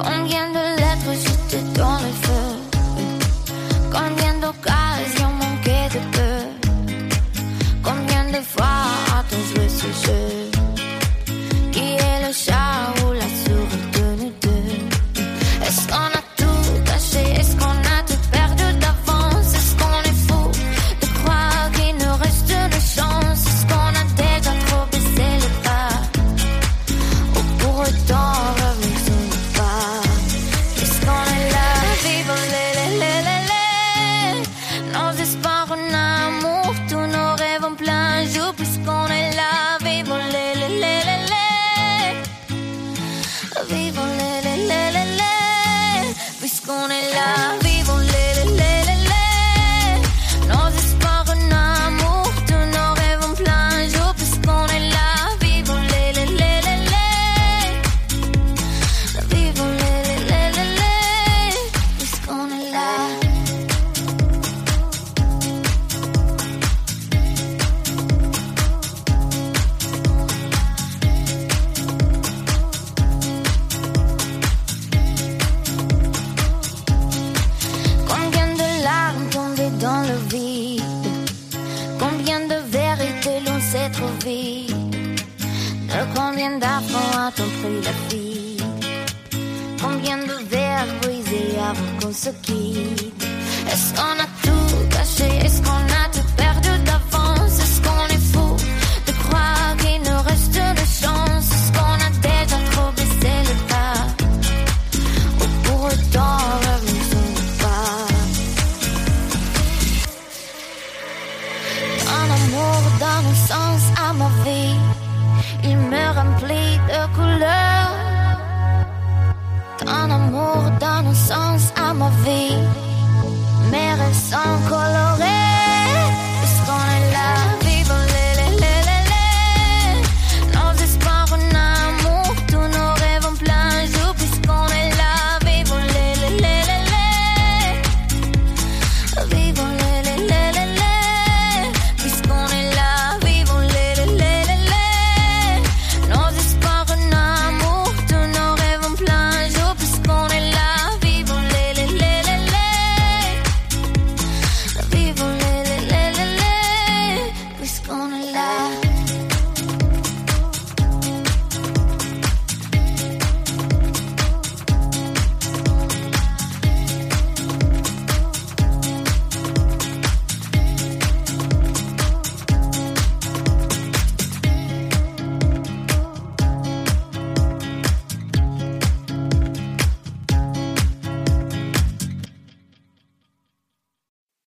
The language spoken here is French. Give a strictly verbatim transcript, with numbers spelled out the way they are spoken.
Combien de lettres j'étais dans le feu, combien d'occasions manquées de peu, combien de fois a-t-on joué ce jeu? Qui est le chat ou la souris de nous deux? Est-ce qu'on a tout caché? Est-ce qu'on a tout perdu d'avance? Est-ce qu'on est fou de croire qu'il nous reste de chance? Est-ce qu'on a déjà trop baissé le pas? Ou pour autant revenir sur le pas? Est-ce qu'on est là, vivre les les les les les nos espoirs en amour, tous nos rêves en plein jour? Puisqu'on est là, vivre les les les les les vivre les les les les les puisqu'on est là, vivre les les les les les nos espoirs en amour, tous nos rêves en plein jour. Puisqu'on est là, vivre les les les les les vivre les les les les les puisqu'on est là. Combien de larmes tombées dans le vide, combien de vérités l'on s'est trop vite, de combien d'affronts a-t-on pris la vie, combien de verres brisés avant qu'on se quitte? Est-ce qu'on a tout caché? Est-ce qu'on a tout perdu d'avance? Est-ce qu'on est fou de croire qu'il nous reste de chance? Est-ce qu'on a déjà trop baissé le pas? Ou pour autant revenir sur le pas? Un amour donne un sens à ma vie, il me remplit de couleurs. Ton amour donne un sens à ma vie, mes rêves sont colorés.